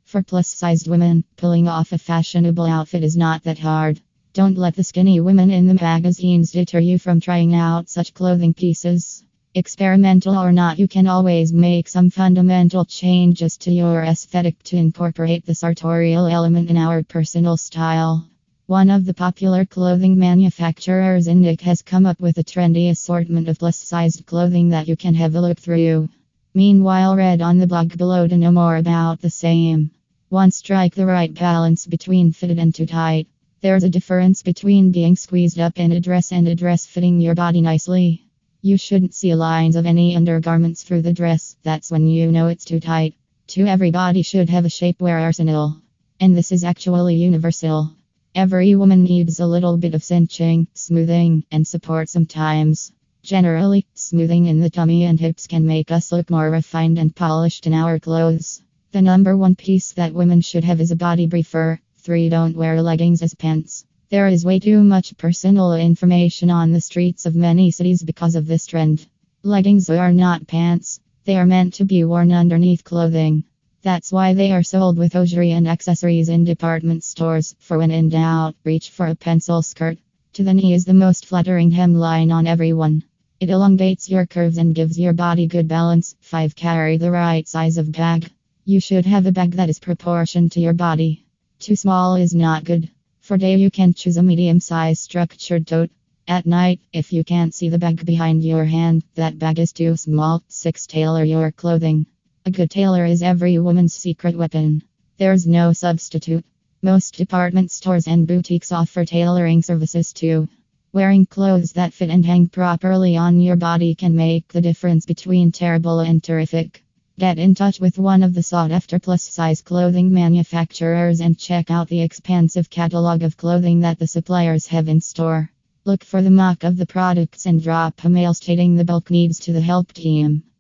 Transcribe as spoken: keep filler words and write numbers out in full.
For plus-sized women, pulling off a fashionable outfit is not that hard. Don't let the skinny women in the magazines deter you from trying out such clothing pieces. Experimental or not, you can always make some fundamental changes to your aesthetic to incorporate the sartorial element in our personal style. One of the popular clothing manufacturers, Indic, has come up with a trendy assortment of plus-sized clothing that you can have a look through. Meanwhile, read on the blog below to know more about the same. one. Strike the right balance between fitted and too tight. There's a difference between being squeezed up in a dress and a dress fitting your body nicely. You shouldn't see lines of any undergarments through the dress, that's when you know it's too tight. two. Every body should have a shapewear arsenal. And this is actually universal. Every woman needs a little bit of cinching, smoothing, and support sometimes. Generally, smoothing in the tummy and hips can make us look more refined and polished in our clothes. The number one piece that women should have is a body briefer. three. Don't wear leggings as pants. There is way too much personal information on the streets of many cities because of this trend. Leggings are not pants. They are meant to be worn underneath clothing. That's why they are sold with hosiery and accessories in department stores. For when in doubt, reach for a pencil skirt. To the knee is the most flattering hemline on everyone. It elongates your curves and gives your body good balance. five. Carry the right size of bag. You should have a bag that is proportioned to your body. Too small is not good. For day you can choose a medium-sized structured tote. At night, if you can't see the bag behind your hand, that bag is too small. six. Tailor your clothing. A good tailor is every woman's secret weapon. There's no substitute. Most department stores and boutiques offer tailoring services too. Wearing clothes that fit and hang properly on your body can make the difference between terrible and terrific. Get in touch with one of the sought-after plus-size clothing manufacturers and check out the expansive catalog of clothing that the suppliers have in store. Look for the mark of the products and drop a mail stating the bulk needs to the help team.